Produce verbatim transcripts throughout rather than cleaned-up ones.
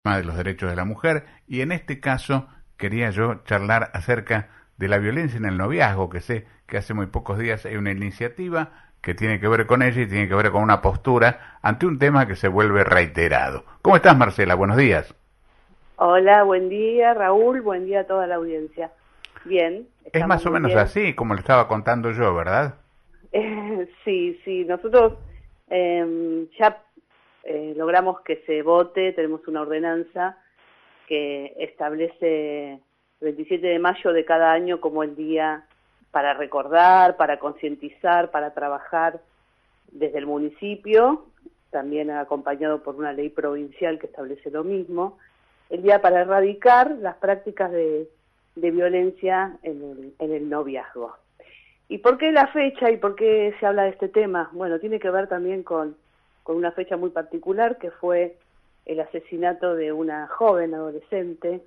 de los derechos de la mujer, y en este caso quería yo charlar acerca de la violencia en el noviazgo, que sé que hace muy pocos días hay una iniciativa que tiene que ver con ella y tiene que ver con una postura ante un tema que se vuelve reiterado. ¿Cómo estás, Marcela? Buenos días. Hola, buen día, Raúl, buen día a toda la audiencia. Bien, Es estamos más o muy menos bien. así como lo estaba contando yo, ¿verdad? Eh, sí, sí, nosotros eh, ya eh, logramos que se vote, tenemos una ordenanza que establece el veintisiete de mayo de cada año como el día para recordar, para concientizar, para trabajar desde el municipio, también acompañado por una ley provincial que establece lo mismo, el día para erradicar las prácticas de, de violencia en el, en el noviazgo. ¿Y por qué la fecha y por qué se habla de este tema? Bueno, tiene que ver también con, con una fecha muy particular que fue el asesinato de una joven adolescente,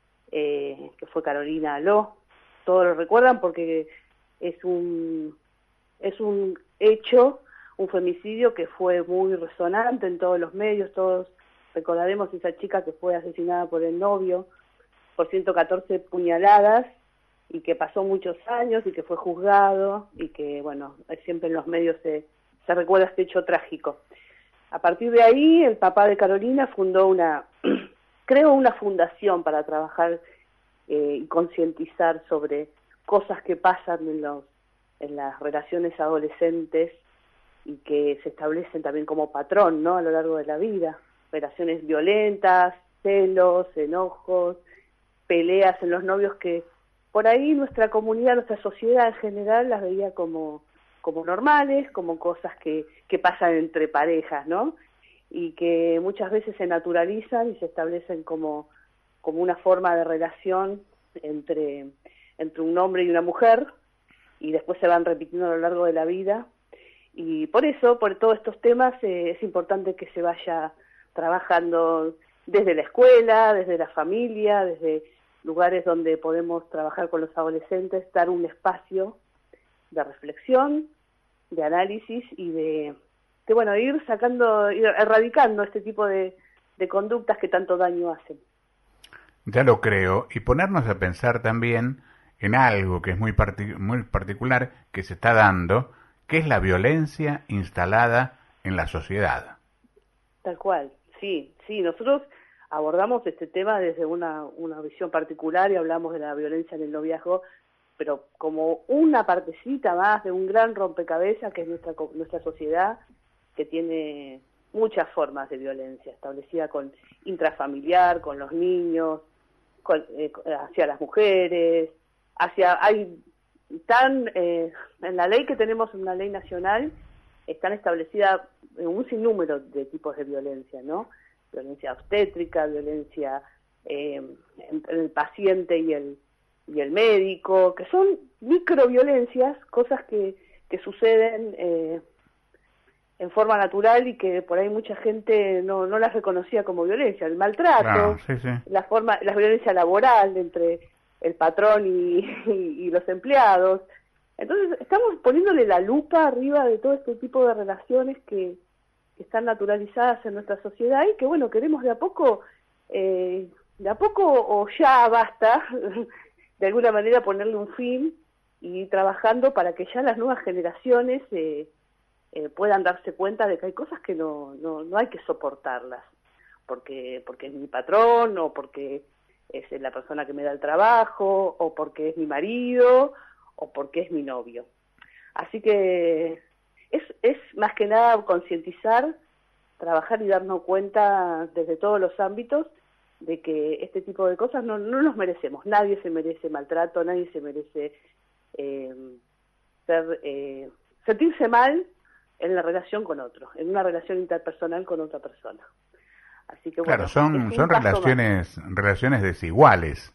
eh, que fue Carolina Aló. Todos lo recuerdan porque es un, es un hecho, un femicidio que fue muy resonante en todos los medios. Todos recordaremos esa chica que fue asesinada por el novio por ciento catorce puñaladas y que pasó muchos años y que fue juzgado y que, bueno, siempre en los medios se, se recuerda este hecho trágico. A partir de ahí, el papá de Carolina fundó una, creó una fundación para trabajar eh, y concientizar sobre cosas que pasan en, los, en las relaciones adolescentes y que se establecen también como patrón, ¿no?, a lo largo de la vida. Relaciones violentas, celos, enojos, peleas en los novios que por ahí nuestra comunidad, nuestra sociedad en general las veía como, como normales, como cosas que, que pasan entre parejas, ¿no? Y que muchas veces se naturalizan y se establecen como, como una forma de relación entre, entre un hombre y una mujer, y después se van repitiendo a lo largo de la vida. Y por eso, por todos estos temas, eh, es importante que se vaya trabajando desde la escuela, desde la familia, desde lugares donde podemos trabajar con los adolescentes, dar un espacio de reflexión, de análisis y de, de bueno, ir sacando, ir erradicando este tipo de, de conductas que tanto daño hacen. Ya lo creo, y ponernos a pensar también en algo que es muy, partic- muy particular que se está dando, que es la violencia instalada en la sociedad. Tal cual, sí, sí, nosotros abordamos este tema desde una, una visión particular y hablamos de la violencia en el noviazgo, pero como una partecita más de un gran rompecabezas que es nuestra, nuestra sociedad, que tiene muchas formas de violencia, establecida con intrafamiliar, con los niños, con, eh, hacia las mujeres, hacia, hay tan, eh, en la ley que tenemos, una ley nacional, están establecidas un sinnúmero de tipos de violencia, ¿no? Violencia obstétrica, violencia eh, entre el paciente y el, y el médico, que son microviolencias, cosas que, que suceden eh, en forma natural y que por ahí mucha gente no, no las reconocía como violencia. El Claro, maltrato, sí, sí. la forma, la violencia laboral entre el patrón y, y, y los empleados. Entonces estamos poniéndole la lupa arriba de todo este tipo de relaciones que, que están naturalizadas en nuestra sociedad y que, bueno, queremos de a poco, eh, de a poco o ya basta, de alguna manera ponerle un fin y ir trabajando para que ya las nuevas generaciones eh, eh, puedan darse cuenta de que hay cosas que no, no, no hay que soportarlas, porque, porque es mi patrón o porque es la persona que me da el trabajo o porque es mi marido o porque es mi novio. Así que es, es más que nada concientizar, trabajar y darnos cuenta desde todos los ámbitos de que este tipo de cosas no, no nos merecemos. Nadie se merece maltrato, nadie se merece eh, ser, eh, sentirse mal en la relación con otro, en una relación interpersonal con otra persona. Así que Claro, bueno, es son, un son paso más. relaciones, relaciones desiguales,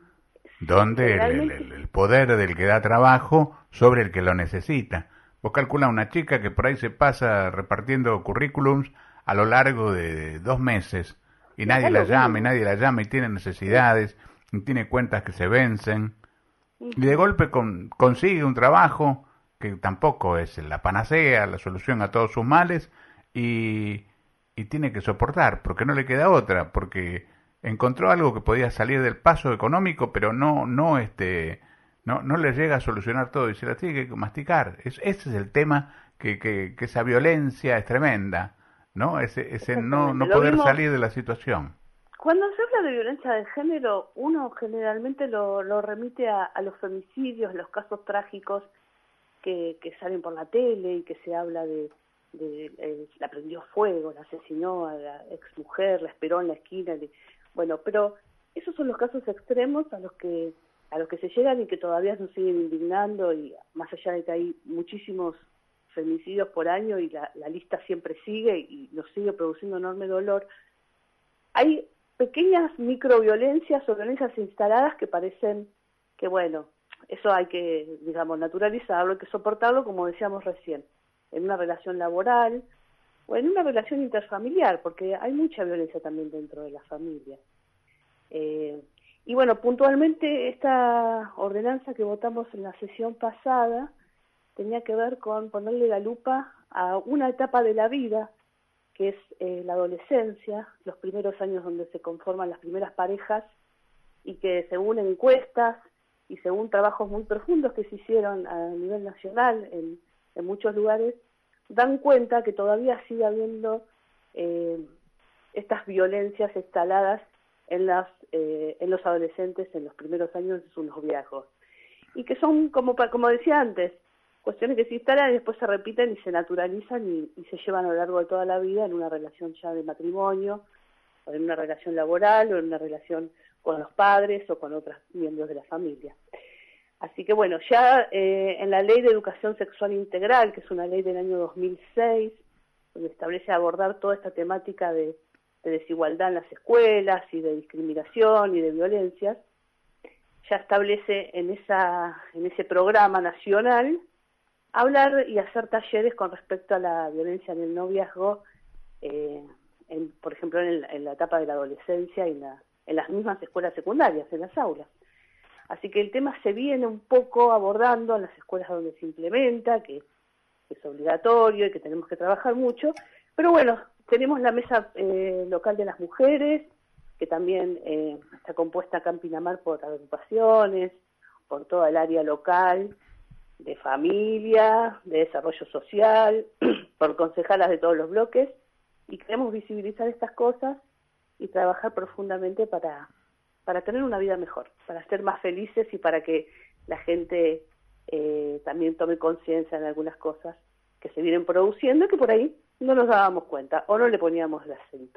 Sí, donde el, el- generalmente, el- el poder del que da trabajo sobre el que lo necesita. Vos calculás una chica que por ahí se pasa repartiendo currículums a lo largo de dos meses y y nadie acá la lo llama, y vemos. nadie la llama y tiene Sí. necesidades, y tiene cuentas que se vencen, y de Uh-huh. golpe con- consigue un trabajo que tampoco es la panacea, la solución a todos sus males, y y tiene que soportar, porque no le queda otra, porque encontró algo que podía salir del paso económico, pero no, no, este, no, no le llega a solucionar todo y se la tiene que masticar. Es, ese es el tema, que, que, que esa violencia es tremenda, ¿no? Ese, ese no, no poder vimos, salir de la situación. Cuando se habla de violencia de género, uno generalmente lo, lo remite a, a los femicidios, los casos trágicos que, que salen por la tele y que se habla de, de, de la prendió fuego, la asesinó a la exmujer, la esperó en la esquina. De, bueno, pero esos son los casos extremos a los que a los que se llegan y que todavía nos siguen indignando, y más allá de que hay muchísimos femicidios por año y la, la lista siempre sigue y nos sigue produciendo enorme dolor, hay pequeñas microviolencias o violencias instaladas que parecen que, bueno, eso hay que, digamos, naturalizarlo, hay que soportarlo, como decíamos recién, en una relación laboral o en una relación interfamiliar, porque hay mucha violencia también dentro de la familia. Eh, y bueno, puntualmente esta ordenanza que votamos en la sesión pasada tenía que ver con ponerle la lupa a una etapa de la vida, que es eh, la adolescencia, los primeros años donde se conforman las primeras parejas, y que según encuestas y según trabajos muy profundos que se hicieron a nivel nacional en, en muchos lugares, dan cuenta que todavía sigue habiendo eh, estas violencias instaladas en, las, eh, en los adolescentes en los primeros años de sus noviazgos, y que son, como, como decía antes, cuestiones que se instalan y después se repiten y se naturalizan y, y se llevan a lo largo de toda la vida en una relación ya de matrimonio, o en una relación laboral, o en una relación con los padres o con otros miembros de la familia. Así que bueno, ya eh, en la Ley de Educación Sexual Integral, que es una ley del año dos mil seis, donde establece abordar toda esta temática de, de desigualdad en las escuelas y de discriminación y de violencias, ya establece en, esa, en ese programa nacional hablar y hacer talleres con respecto a la violencia en el noviazgo, eh, en, por ejemplo, en, el, en la etapa de la adolescencia y en, la, en las mismas escuelas secundarias, en las aulas. Así que el tema se viene un poco abordando en las escuelas donde se implementa, que, que es obligatorio y que tenemos que trabajar mucho, pero bueno, tenemos la mesa eh, local de las mujeres, que también eh, está compuesta acá en Pinamar por agrupaciones, por toda el área local, de familia, de desarrollo social, por concejalas de todos los bloques, y queremos visibilizar estas cosas y trabajar profundamente para, para tener una vida mejor, para ser más felices y para que la gente eh, también tome conciencia en algunas cosas que se vienen produciendo y que por ahí no nos dábamos cuenta o no le poníamos el acento.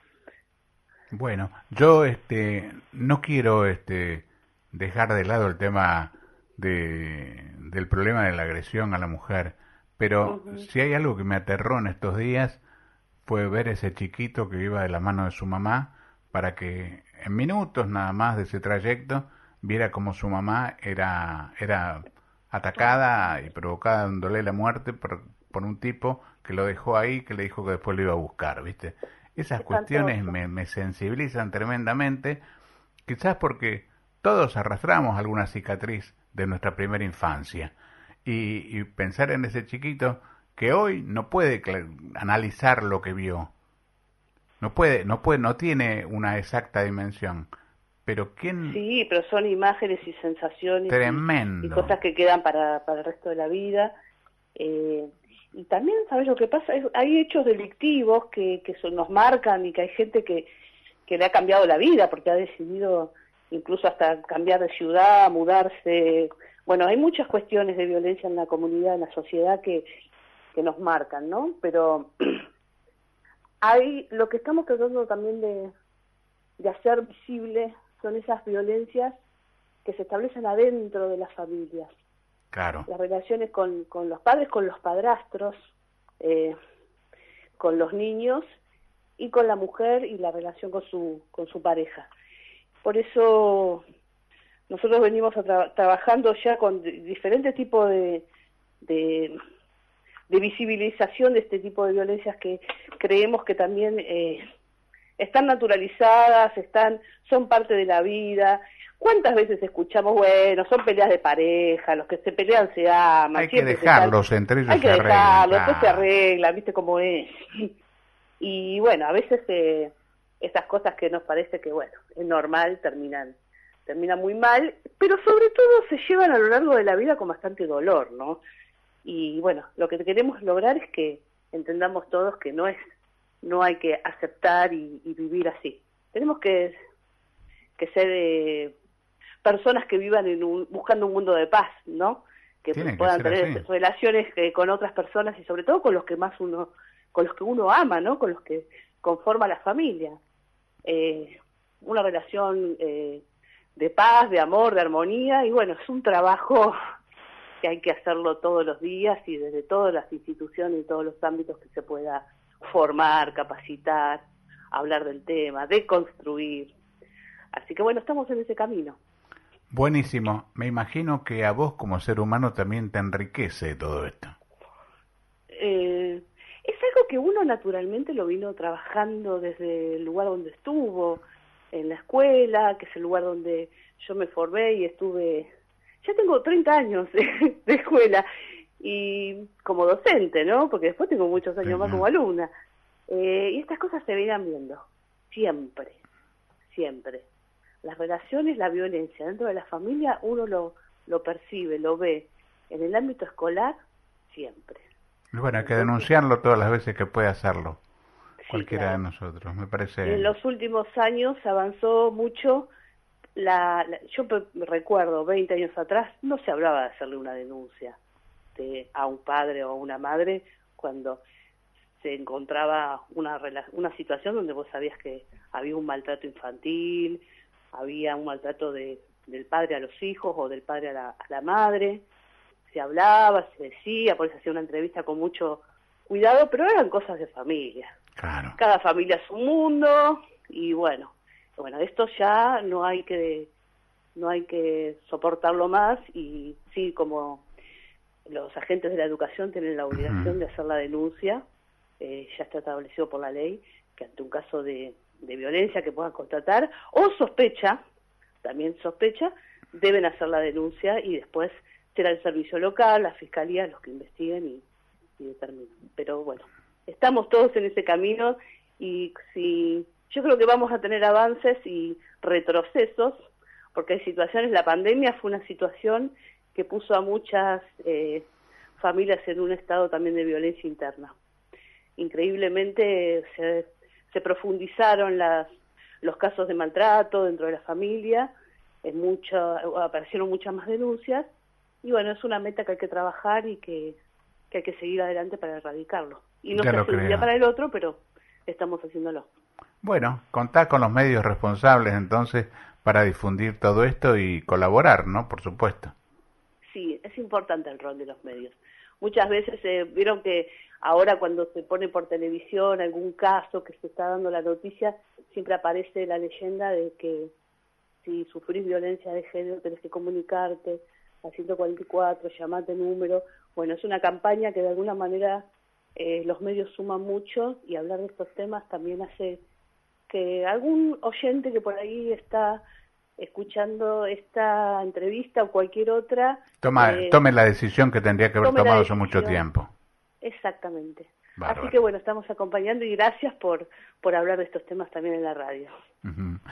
Bueno, yo este no quiero este dejar de lado el tema de del problema de la agresión a la mujer, pero uh-huh. Si hay algo que me aterró en estos días fue ver ese chiquito que iba de la mano de su mamá para que en minutos nada más de ese trayecto viera cómo su mamá era era atacada y provocada dándole la muerte por, por un tipo que lo dejó ahí, que le dijo que después lo iba a buscar, ¿viste? Esas cuestiones me, me sensibilizan tremendamente, quizás porque todos arrastramos alguna cicatriz de nuestra primera infancia, y, y pensar en ese chiquito que hoy no puede analizar lo que vio, no puede, no puede, no tiene una exacta dimensión, pero quién... Sí, pero son imágenes y sensaciones tremendo. Y, y cosas que quedan para, para el resto de la vida. Eh, y también, ¿sabes lo que pasa? Es, hay hechos delictivos que, que son, nos marcan, y que hay gente que, que le ha cambiado la vida porque ha decidido incluso hasta cambiar de ciudad, mudarse. Bueno, hay muchas cuestiones de violencia en la comunidad, en la sociedad que, que nos marcan, ¿no? Pero hay lo que estamos tratando también de, de hacer visible son esas violencias que se establecen adentro de las familias. Claro. Las relaciones con, con los padres, con los padrastros, eh, con los niños y con la mujer y la relación con su, con su pareja. Por eso nosotros venimos a tra- trabajando ya con d- diferentes tipos de, de, de visibilización de este tipo de violencias que creemos que también eh, están naturalizadas, están, son parte de la vida. ¿Cuántas veces escuchamos, bueno, son peleas de pareja, los que se pelean se aman? Hay que dejarlos, están, entre ellos hay que se arreglan. dejarlos, Claro. después se arreglan, ¿viste cómo es? Y bueno, a veces eh, esas cosas que nos parece que, bueno, es normal, terminan, terminan muy mal, pero sobre todo se llevan a lo largo de la vida con bastante dolor, ¿no? Y bueno, lo que queremos lograr es que entendamos todos que no es, no hay que aceptar y, y vivir así. Tenemos que, que ser eh, personas que vivan en un, buscando un mundo de paz, ¿no? Que Tiene puedan que ser tener así. relaciones eh, con otras personas y sobre todo con los que más uno, con los que uno ama, ¿no? Con los que conforma la familia. Eh, una relación eh, de paz, de amor, de armonía, y bueno, es un trabajo que hay que hacerlo todos los días y desde todas las instituciones y todos los ámbitos que se pueda formar, capacitar, hablar del tema, deconstruir. Así que bueno, estamos en ese camino. Buenísimo. Me imagino que a vos como ser humano también te enriquece todo esto. Eh, es algo que uno naturalmente lo vino trabajando desde el lugar donde estuvo, en la escuela, que es el lugar donde yo me formé y estuve, ya tengo treinta años de, de escuela, y como docente, ¿no? Porque después tengo muchos años más como alumna. Eh, y estas cosas se venían viendo, siempre, siempre. Las relaciones, la violencia dentro de la familia, uno lo, lo percibe, lo ve. En el ámbito escolar, siempre. Bueno, hay que denunciarlo todas las veces que pueda hacerlo. Sí, Cualquiera claro. de nosotros, me parece. En los últimos años avanzó mucho. La, la, yo me recuerdo, veinte años atrás, no se hablaba de hacerle una denuncia de, a un padre o a una madre cuando se encontraba una, una situación donde vos sabías que había un maltrato infantil, había un maltrato de, del padre a los hijos o del padre a la, a la madre. Se hablaba, se decía, por eso hacía una entrevista con mucho cuidado, pero eran cosas de familia. Claro. Cada familia es un mundo y bueno, bueno, esto ya no hay que no hay que soportarlo más y sí, como los agentes de la educación tienen la obligación uh-huh. de hacer la denuncia, eh, ya está establecido por la ley que ante un caso de, de violencia que puedan constatar o sospecha, también sospecha, deben hacer la denuncia y después será el servicio local, la fiscalía los que investiguen y, y determinen. Pero bueno, estamos todos en ese camino y si yo creo que vamos a tener avances y retrocesos, porque hay situaciones, la pandemia fue una situación que puso a muchas eh, familias en un estado también de violencia interna. Increíblemente se, se profundizaron las, los casos de maltrato dentro de la familia, en mucho, aparecieron muchas más denuncias, y bueno, es una meta que hay que trabajar y que, que hay que seguir adelante para erradicarlo. Y no se hace de un día para el otro, pero estamos haciéndolo. Bueno, contá con los medios responsables entonces para difundir todo esto y colaborar, ¿no? Por supuesto. Sí, es importante el rol de los medios. Muchas veces eh, vieron que ahora cuando se pone por televisión algún caso que se está dando la noticia, siempre aparece la leyenda de que si sufrís violencia de género tenés que comunicarte a ciento cuarenta y cuatro, llamate número. Bueno, es una campaña que de alguna manera eh, los medios suman mucho y hablar de estos temas también hace que algún oyente que por ahí está escuchando esta entrevista o cualquier otra Toma, eh, tome la decisión que tendría que haber tomado hace mucho tiempo. Exactamente. Bárbaro. Así que bueno, estamos acompañando y gracias por, por hablar de estos temas también en la radio. Uh-huh.